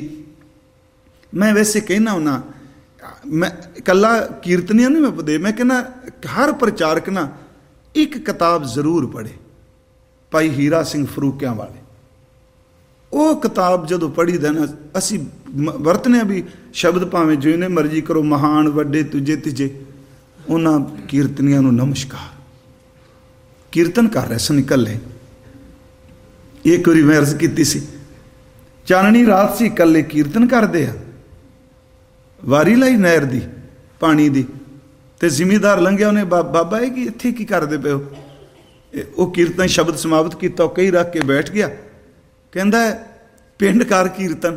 ਮੈਂ ਵੈਸੇ ਕਹਿਣਾ ਹੁੰਨਾ, ਮੈਂ ਇਕੱਲਾ ਕੀਰਤਨੀਆਂ ਨਹੀਂ ਮੈਂ ਪਦੇ, ਮੈਂ ਕਹਿੰਦਾ ਹਰ ਪ੍ਰਚਾਰਕ ਨਾ ਇੱਕ ਕਿਤਾਬ ਜ਼ਰੂਰ ਪੜ੍ਹੇ, ਭਾਈ ਹੀਰਾ ਸਿੰਘ ਫਰੂਕਿਆਂ ਵਾਲੇ। ਉਹ ਕਿਤਾਬ ਜਦੋਂ ਪੜ੍ਹੀ ਦਾ ਨਾ, ਅਸੀਂ ਵਰਤਨੇ ਆ ਵੀ ਸ਼ਬਦ ਭਾਵੇਂ ਜਿਵੇਂ ਮਰਜ਼ੀ ਕਰੋ, ਮਹਾਨ ਵੱਡੇ ਤੁਝੇ ਤਿਜੇ, ਉਹਨਾਂ ਕੀਰਤਨੀਆਂ ਨੂੰ ਨਮਸਕਾਰ। ਕੀਰਤਨ ਕਰ ਰਹੇ ਸਨ ਇਕੱਲੇ। ਇੱਕ ਵਾਰੀ ਮੈਂ ਅਰਜ਼ ਕੀਤੀ ਸੀ, ਚਾਨਣੀ ਰਾਤ ਸੀ, ਇਕੱਲੇ ਕੀਰਤਨ ਕਰਦੇ ਆ, ਵਾਰੀ ਲਾਈ ਨਹਿਰ ਦੀ ਪਾਣੀ ਦੀ, ਤੇ ਜ਼ਿਮੀਦਾਰ ਲੰਘਿਆ, ਉਹਨੇ ਬਾਬਾ ਇਹ ਕਿ ਇੱਥੇ ਕੀ ਕਰਦੇ ਪਏ ਹੋ? ਉਹ ਕੀਰਤਨ ਸ਼ਬਦ ਸਮਾਪਤ ਕੀਤਾ, ਉਹ ਕਈ ਰੱਖ ਕੇ ਬੈਠ ਗਿਆ। ਕਹਿੰਦਾ ਪਿੰਡ ਕਰ ਕੀਰਤਨ,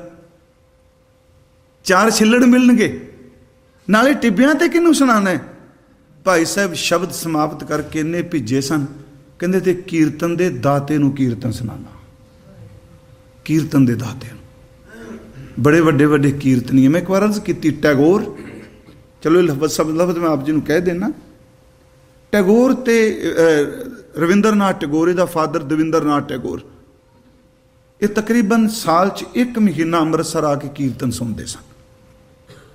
4 ਛਿੱਲੜ ਮਿਲਣਗੇ, ਨਾਲੇ ਟਿੱਬਿਆਂ ਤੇ ਕਿਹਨੂੰ ਸੁਣਾਣਾ ਹੈ? ਭਾਈ ਸਾਹਿਬ ਸ਼ਬਦ ਸਮਾਪਤ ਕਰਕੇ ਇੰਨੇ ਭਿੱਜੇ ਸਨ, ਕਹਿੰਦੇ ਤੇ ਕੀਰਤਨ ਦੇ ਦਾਤੇ ਨੂੰ ਕੀਰਤਨ ਸੁਣਾਣਾ। ਕੀਰਤਨ ਦੇ ਦਾਤੇ ਨੂੰ ਬੜੇ ਵੱਡੇ ਵੱਡੇ ਕੀਰਤਨੀ। ਮੈਂ ਇੱਕ ਵਾਰ ਅਰਜ਼ ਕੀਤੀ, ਟੈਗੋਰ, ਚਲੋ ਲਫ਼ਜ਼ ਮੈਂ ਆਪ ਜੀ ਨੂੰ ਕਹਿ ਦੇਣਾ, ਟੈਗੋਰ ਤੇ ਰਵਿੰਦਰਨਾਥ ਟੈਗੋਰ, ਇਹਦਾ ਫਾਦਰ ਦਵਿੰਦਰਨਾਥ ਟੈਗੋਰ, ਇਹ ਤਕਰੀਬਨ ਸਾਲ 'ਚ 1 ਮਹੀਨਾ ਅੰਮ੍ਰਿਤਸਰ ਆ ਕੇ ਕੀਰਤਨ ਸੁਣਦੇ ਸਨ।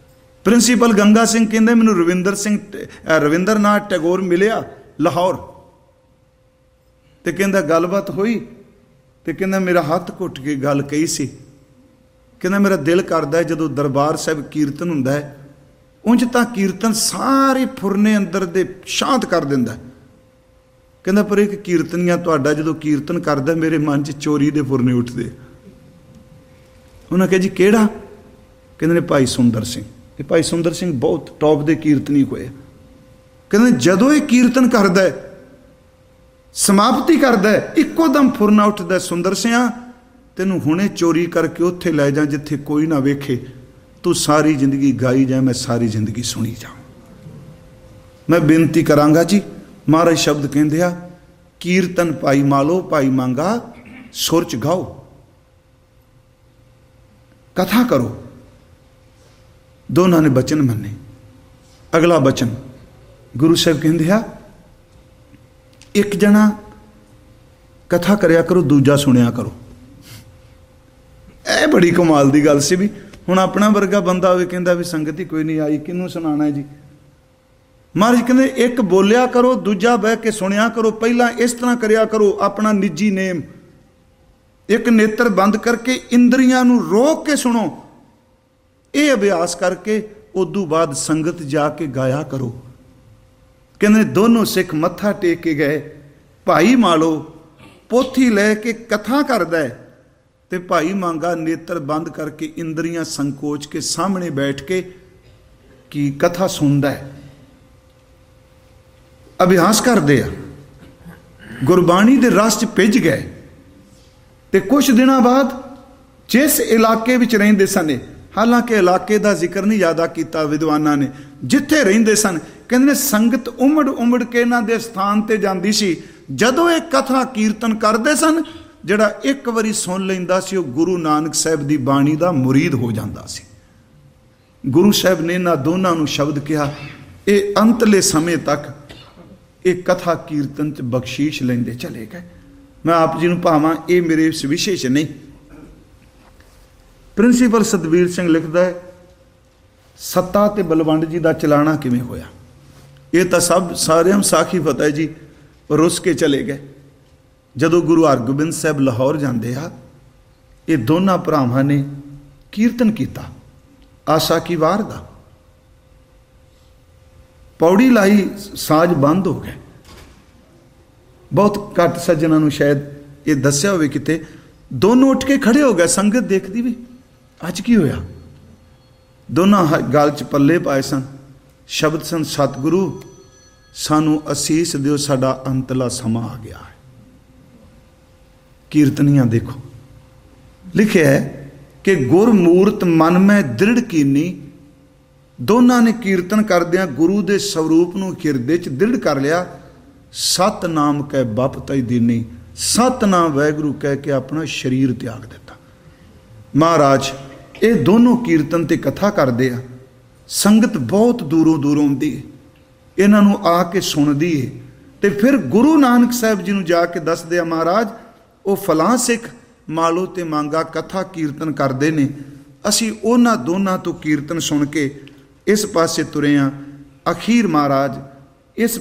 ਪ੍ਰਿੰਸੀਪਲ ਗੰਗਾ ਸਿੰਘ ਕਹਿੰਦੇ ਮੈਨੂੰ ਰਵਿੰਦਰਨਾਥ ਟੈਗੋਰ ਮਿਲਿਆ ਲਾਹੌਰ, ਤੇ ਕਹਿੰਦਾ ਗੱਲਬਾਤ ਹੋਈ, ਤੇ ਕਹਿੰਦਾ ਮੇਰਾ ਹੱਥ ਘੁੱਟ ਕੇ ਗੱਲ ਕਹੀ ਸੀ, ਕਹਿੰਦਾ ਮੇਰਾ ਦਿਲ ਕਰਦਾ ਜਦੋਂ ਦਰਬਾਰ ਸਾਹਿਬ ਕੀਰਤਨ ਹੁੰਦਾ ਹੈ, ਉਂਝ ਤਾਂ ਕੀਰਤਨ ਸਾਰੇ ਫੁਰਨੇ ਅੰਦਰ ਦੇ ਸ਼ਾਂਤ ਕਰ ਦਿੰਦਾ, ਕਹਿੰਦਾ ਪਰ ਇੱਕ ਕੀਰਤਨੀਆ ਤੁਹਾਡਾ ਜਦੋਂ ਕੀਰਤਨ ਕਰਦਾ ਮੇਰੇ ਮਨ 'ਚ ਚੋਰੀ ਦੇ ਫੁਰਨੇ ਉੱਠਦੇ। ਉਹਨਾਂ ਕਿਹਾ ਜੀ ਕਿਹੜਾ? ਕਹਿੰਦੇ ਨੇ ਭਾਈ ਸੁੰਦਰ ਸਿੰਘ। ਇਹ ਭਾਈ ਸੁੰਦਰ ਸਿੰਘ ਬਹੁਤ ਟੌਪ ਦੇ ਕੀਰਤਨੀ ਹੋਏ। ਕਹਿੰਦੇ ਜਦੋਂ ਇਹ ਕੀਰਤਨ ਕਰਦਾ, ਸਮਾਪਤੀ ਕਰਦਾ, ਇੱਕੋ ਦਮ ਫੁਰਨਾ ਉੱਠਦਾ, ਸੁੰਦਰ ਸਿਆਂ ਤੈਨੂੰ ਹੁਣੇ ਚੋਰੀ ਕਰਕੇ ਉੱਥੇ ਲੈ ਜਾ ਜਿੱਥੇ ਕੋਈ ਨਾ ਵੇਖੇ, ਤੂੰ ਸਾਰੀ ਜ਼ਿੰਦਗੀ ਗਾਈ ਜਾ, ਮੈਂ ਸਾਰੀ ਜ਼ਿੰਦਗੀ ਸੁਣੀ ਜਾ। ਮੈਂ ਬੇਨਤੀ ਕਰਾਂਗਾ ਜੀ, ਮਹਾਰਾਜ ਸ਼ਬਦ ਕਹਿੰਦੇ ਆ, ਕੀਰਤਨ ਭਾਈ ਮਾਲੋ ਭਾਈ ਮੰਗਾ ਸੁਰ 'ਚ ਗਾਓ, ਕਥਾ ਕਰੋ। ਦੋਨਾਂ ਨੇ ਬਚਨ ਮੰਨੇ। ਅਗਲਾ ਬਚਨ ਗੁਰੂ ਸਾਹਿਬ ਕਹਿੰਦੇ ਆ, ਇੱਕ ਜਣਾ ਕਥਾ ਕਰਿਆ ਕਰੋ, ਦੂਜਾ ਸੁਣਿਆ ਕਰੋ। ਇਹ ਬੜੀ ਕਮਾਲ ਦੀ ਗੱਲ ਸੀ। ਵੀ ਹੁਣ ਆਪਣਾ ਵਰਗਾ ਬੰਦਾ ਹੋਵੇ, ਕਹਿੰਦਾ ਵੀ ਸੰਗਤ ਹੀ ਕੋਈ ਨਹੀਂ ਆਈ, ਕਿਹਨੂੰ ਸੁਣਾਉਣਾ ਜੀ। ਮਹਾਰਾਜ ਕਹਿੰਦੇ ਇੱਕ ਬੋਲਿਆ ਕਰੋ, ਦੂਜਾ ਬਹਿ ਕੇ ਸੁਣਿਆ ਕਰੋ। ਪਹਿਲਾਂ ਇਸ ਤਰ੍ਹਾਂ ਕਰਿਆ ਕਰੋ, ਆਪਣਾ ਨਿੱਜੀ ਨੇਮ, ਇੱਕ ਨੇਤਰ ਬੰਦ ਕਰਕੇ ਇੰਦਰੀਆਂ ਨੂੰ ਰੋਕ ਕੇ ਸੁਣੋ। ਇਹ ਅਭਿਆਸ ਕਰਕੇ ਉਦੋਂ ਬਾਅਦ ਸੰਗਤ ਜਾ ਕੇ ਗਾਇਆ ਕਰੋ। ਕਹਿੰਦੇ ਦੋਨੋਂ ਸਿੱਖ ਮੱਥਾ ਟੇਕ ਕੇ ਗਏ। ਭਾਈ ਮਾਲੋ ਪੋਥੀ ਲੈ ਕੇ ਕਥਾ ਕਰਦਾ, ਤੇ ਭਾਈ ਮੰਗਾ ਨੇਤਰ ਬੰਦ ਕਰਕੇ ਇੰਦਰੀਆਂ ਸੰਕੋਚ ਕੇ ਸਾਹਮਣੇ ਬੈਠ ਕੇ ਕੀ ਕਥਾ ਸੁਣਦਾ ਹੈ। ਅਭਿਆਸ ਕਰਦੇ ਆ, ਗੁਰਬਾਣੀ ਦੇ ਰਸ 'ਚ ਭਿੱਜ ਗਏ। ਤੇ ਕੁਝ ਦਿਨਾਂ ਬਾਅਦ ਜਿਸ ਇਲਾਕੇ ਵਿੱਚ ਰਹਿੰਦੇ ਸਨ, ਹਾਲਾਂਕਿ ਇਲਾਕੇ ਦਾ ਜ਼ਿਕਰ ਨਹੀਂ ਜ਼ਿਆਦਾ ਕੀਤਾ ਵਿਦਵਾਨਾਂ ਨੇ, ਜਿੱਥੇ ਰਹਿੰਦੇ ਸਨ, ਕਹਿੰਦੇ ਨੇ ਸੰਗਤ ਉਮੜ ਕੇ ਇਹਨਾਂ ਦੇ ਸਥਾਨ ਤੇ ਜਾਂਦੀ ਸੀ। ਜਦੋਂ ਇਹ ਕਥਾ ਕੀਰਤਨ ਕਰਦੇ ਸਨ, ਜਿਹੜਾ ਇੱਕ ਵਾਰੀ ਸੁਣ ਲੈਂਦਾ ਸੀ ਉਹ ਗੁਰੂ ਨਾਨਕ ਸਾਹਿਬ ਦੀ ਬਾਣੀ ਦਾ ਮੁਰੀਦ ਹੋ ਜਾਂਦਾ ਸੀ। ਗੁਰੂ ਸਾਹਿਬ ਨੇ ਇਹਨਾਂ ਦੋਨਾਂ ਨੂੰ ਸ਼ਬਦ ਕਿਹਾ, ਇਹ ਅੰਤਲੇ ਸਮੇਂ ਤੱਕ ਇਹ ਕਥਾ ਕੀਰਤਨ 'ਚ ਬਖਸ਼ੀਸ਼ ਲੈਂਦੇ ਚਲੇ ਗਏ। ਮੈਂ ਆਪ ਜੀ ਨੂੰ ਭਾਵਾਂ, ਇਹ ਮੇਰੇ ਇਸ ਵਿਸ਼ੇ 'ਚ ਨਹੀਂ। ਪ੍ਰਿੰਸੀਪਲ ਸਤਬੀਰ ਸਿੰਘ ਲਿਖਦਾ ਹੈ, ਸੱਤਾ ਤੇ ਬਲਵੰਡ ਜੀ ਦਾ ਚਲਾਣਾ ਕਿਵੇਂ ਹੋਇਆ। ਇਹ ਤਾਂ ਸਾਰਿਆਂ ਨੂੰ ਸਾਖੀ ਪਤਾ ਹੈ ਜੀ। ਰੁੱਸ ਕੇ ਚਲੇ ਗਏ। ਜਦੋਂ ਗੁਰੂ ਹਰਗੋਬਿੰਦ ਸਾਹਿਬ ਲਾਹੌਰ ਜਾਂਦੇ ਆ, ਇਹ ਦੋਨਾਂ ਭਰਾਵਾਂ ਨੇ ਕੀਰਤਨ ਕੀਤਾ ਆਸਾ ਕੀ ਵਾਰ ਦਾ। ਪੌੜੀ ਲਾਈ, ਸਾਜ਼ ਬੰਦ ਹੋ ਗਏ। ਬਹੁਤ ਘੱਟ ਸੱਜਣਾਂ ਨੂੰ ਸ਼ਾਇਦ ਇਹ ਦੱਸਿਆ ਹੋਵੇ ਕਿਤੇ। ਦੋਨੋਂ ਉੱਠ ਕੇ ਖੜੇ ਹੋ ਗਏ। ਸੰਗਤ ਦੇਖਦੀ ਵੀ ਅੱਜ ਕੀ ਹੋਇਆ। ਦੋਨਾਂ ਗਲ 'ਚ ਪੱਲੇ ਪਾਏ ਸਨ। ਸ਼ਬਦ ਸਨ, ਸਤਿਗੁਰੂ ਸਾਨੂੰ ਅਸੀਸ ਦਿਓ, ਸਾਡਾ ਅੰਤਲਾ ਸਮਾਂ ਆ ਗਿਆ ਹੈ। ਕੀਰਤਨੀਆਂ ਦੇਖੋ, ਲਿਖਿਆ ਹੈ ਕਿ ਗੁਰਮੂਰਤ ਮਨ ਮੈਂ ਦ੍ਰਿੜ ਕੀਨੀ। ਦੋਨਾਂ ਨੇ ਕੀਰਤਨ ਕਰਦਿਆਂ ਗੁਰੂ ਦੇ ਸਰੂਪ ਨੂੰ ਹਿਰਦੇ 'ਚ ਦ੍ਰਿੜ ਕਰ ਲਿਆ। ਸਤਨਾਮ ਕਹਿ ਬਪ ਤੈ ਦੀਨੀ, ਸਤਨਾਮ ਵਾਹਿਗੁਰੂ ਕਹਿ ਕੇ ਆਪਣਾ ਸਰੀਰ ਤਿਆਗ ਦਿੱਤਾ। ਮਹਾਰਾਜ ਇਹ ਦੋਨੋਂ ਕੀਰਤਨ ਤੇ ਕਥਾ ਕਰਦੇ ਆ। ਸੰਗਤ ਬਹੁਤ ਦੂਰੋਂ ਆਉਂਦੀ ਹੈ, ਇਹਨਾਂ ਨੂੰ ਆ ਕੇ ਸੁਣਦੀ ਹੈ। ਤੇ ਫਿਰ ਗੁਰੂ ਨਾਨਕ ਸਾਹਿਬ ਜੀ ਨੂੰ ਜਾ ਕੇ ਦੱਸਦੇ ਆ, ਮਹਾਰਾਜ ਉਹ ਫਲਾਂ ਸਿੱਖ ਮਾਲੋ ਤੇ ਮੰਗਾ ਕਥਾ ਕੀਰਤਨ ਕਰਦੇ ਨੇ, ਅਸੀਂ ਉਹਨਾਂ ਦੋਨਾਂ ਤੋਂ ਕੀਰਤਨ ਸੁਣ ਕੇ ਇਸ ਪਾਸੇ ਤੁਰੇ ਹਾਂ। ਅਖੀਰ ਮਹਾਰਾਜ ਇਸ